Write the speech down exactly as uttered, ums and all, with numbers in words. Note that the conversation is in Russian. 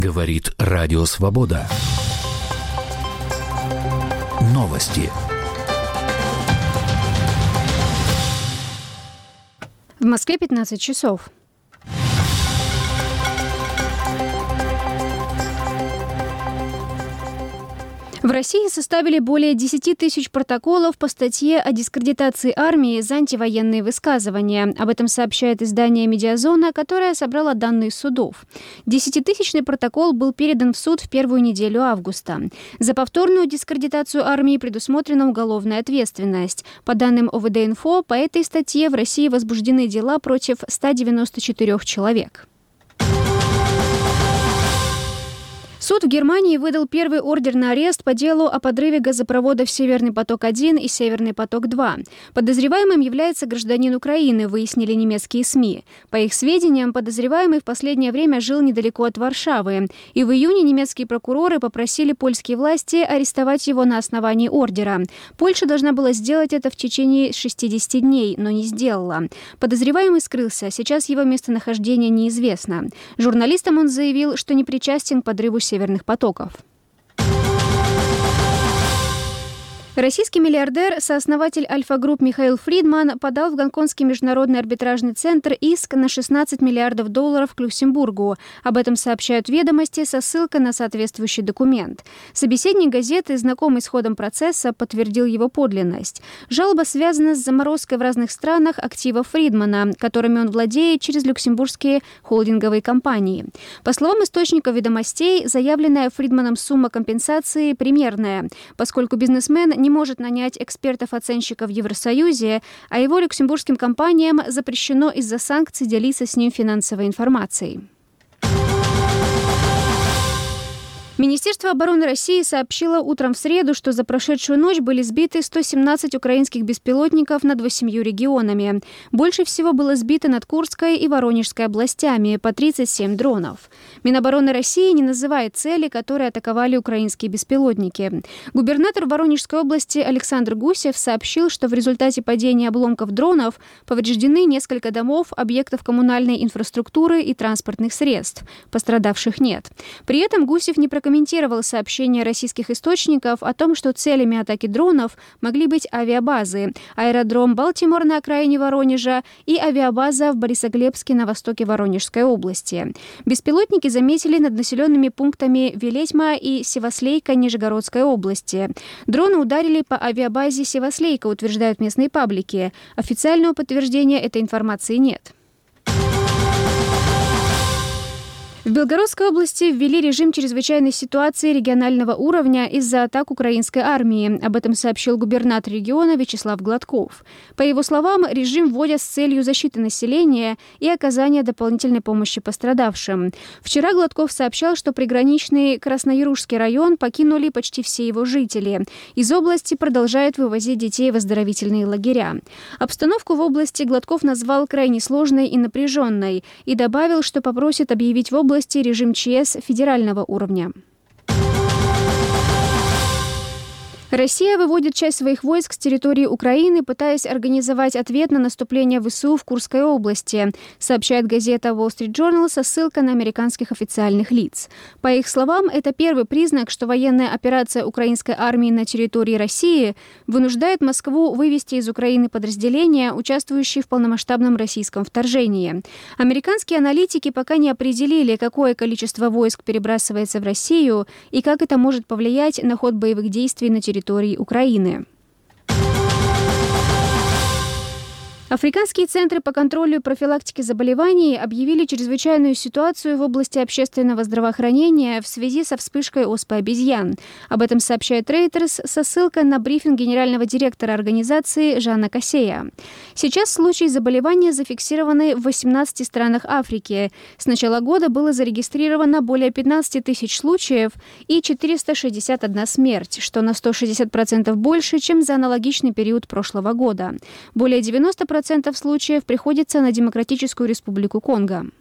Говорит Радио Свобода. Новости. В Москве пятнадцать часов. В России составили более десять тысяч протоколов по статье о дискредитации армии за антивоенные высказывания. Об этом сообщает издание «Медиазона», которое собрало данные судов. Десятитысячный протокол был передан в суд в первую неделю августа. За повторную дискредитацию армии предусмотрена уголовная ответственность. По данным О В Д-Инфо, по этой статье в России возбуждены дела против ста девяноста четырёх человек. Суд в Германии выдал первый ордер на арест по делу о подрыве газопроводов «Северный поток-один» и «Северный поток-два». Подозреваемым является гражданин Украины, выяснили немецкие СМИ. По их сведениям, подозреваемый в последнее время жил недалеко от Варшавы. И в июне немецкие прокуроры попросили польские власти арестовать его на основании ордера. Польша должна была сделать это в течение шестидесяти дней, но не сделала. Подозреваемый скрылся, сейчас его местонахождение неизвестно. Журналистам он заявил, что не причастен к подрыву северных потоков. Российский миллиардер, сооснователь Альфа-Групп Михаил Фридман подал в Гонконгский международный арбитражный центр иск на шестнадцать миллиардов долларов к Люксембургу. Об этом сообщают «Ведомости» со ссылкой на соответствующий документ. Собеседник газеты, знакомый с ходом процесса, подтвердил его подлинность. Жалоба связана с заморозкой в разных странах активов Фридмана, которыми он владеет через люксембургские холдинговые компании. По словам источников «Ведомостей», заявленная Фридманом сумма компенсации примерная, поскольку бизнесмен не может нанять экспертов-оценщиков в Евросоюзе, а его люксембургским компаниям запрещено из-за санкций делиться с ним финансовой информацией. Министерство обороны России сообщило утром в среду, что за прошедшую ночь были сбиты сто семнадцать украинских беспилотников над восемью регионами. Больше всего было сбито над Курской и Воронежской областями, по тридцать семь дронов. Минобороны России не называет цели, которые атаковали украинские беспилотники. Губернатор Воронежской области Александр Гусев сообщил, что в результате падения обломков дронов повреждены несколько домов, объектов коммунальной инфраструктуры и транспортных средств. Пострадавших нет. При этом Гусев не прокомментировал комментировал сообщения российских источников о том, что целями атаки дронов могли быть авиабазы, аэродром Балтимор на окраине Воронежа и авиабаза в Борисоглебске на востоке Воронежской области. Беспилотники заметили над населенными пунктами Велетьма и Севаслейка Нижегородской области. Дроны ударили по авиабазе Севаслейка, утверждают местные паблики. Официального подтверждения этой информации нет. В Белгородской области ввели режим чрезвычайной ситуации регионального уровня из-за атак украинской армии. Об этом сообщил губернатор региона Вячеслав Гладков. По его словам, режим вводят с целью защиты населения и оказания дополнительной помощи пострадавшим. Вчера Гладков сообщал, что приграничный Краснояружский район покинули почти все его жители. Из области продолжают вывозить детей в оздоровительные лагеря. Обстановку в области Гладков назвал крайне сложной и напряженной и добавил, что попросит объявить в области области режим ЧС федерального уровня. Россия выводит часть своих войск с территории Украины, пытаясь организовать ответ на наступление ВСУ в Курской области, сообщает газета Wall Street Journal со ссылкой на американских официальных лиц. По их словам, это первый признак, что военная операция украинской армии на территории России вынуждает Москву вывести из Украины подразделения, участвующие в полномасштабном российском вторжении. Американские аналитики пока не определили, какое количество войск перебрасывается в Россию и как это может повлиять на ход боевых действий на территории территории Украины. Африканские центры по контролю и профилактике заболеваний объявили чрезвычайную ситуацию в области общественного здравоохранения в связи со вспышкой оспы обезьян. Об этом сообщает Reuters со ссылкой на брифинг генерального директора организации Жана Касея. Сейчас случаи заболевания зафиксированы в восемнадцати странах Африки. С начала года было зарегистрировано более пятнадцати тысяч случаев и четыреста шестьдесят одна смерть, что на сто шестьдесят процентов больше, чем за аналогичный период прошлого года. Более девяноста процентов случаев приходится на Демократическую Республику Конго.